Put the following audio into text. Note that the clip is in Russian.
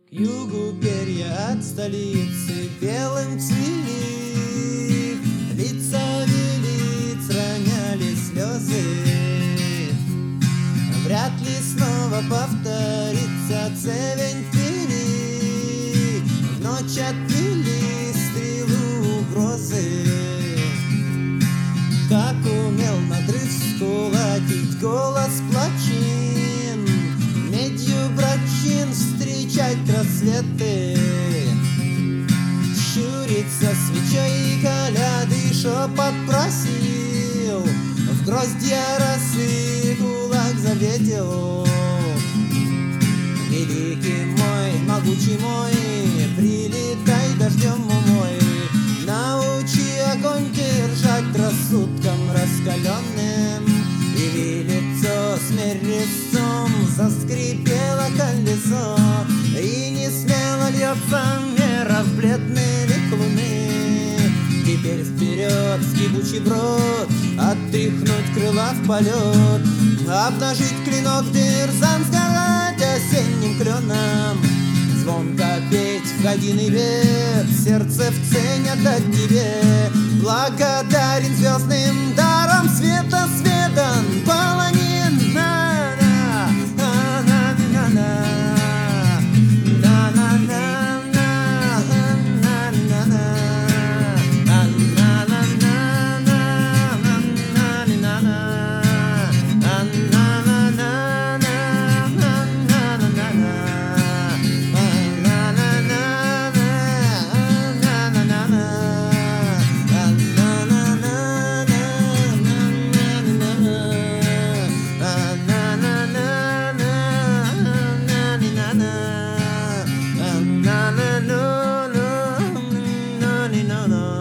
К югу перья от столицы белым цвели, лица велиц роняли слезы. Вряд ли снова повторится цевень Твери, в ночь отвели стрелу угрозы. Как умел надрыв скулатить голос плачин, медью брачин встречать рассветы. Щурится свечой коляды, шепот просил, в гроздья росы кулак заветил. Великий мой, могучий мой, прилетай дождем мой, научи огонь держать рассудком раскаленным. И лицо смерть резцом заскрипело колесо, и не смело льется мера в бледный лик луны. Теперь вперед в кибучий брод, отряхнуть крыла в полет, обнажить клинок дерзан, сгорать осенним кленом. Звонко петь в годины век, сердце в цень отдать тебе. Благодарен звездным даром света сведан полонин. На-на, на-на-на-на, no, no, no, no, no.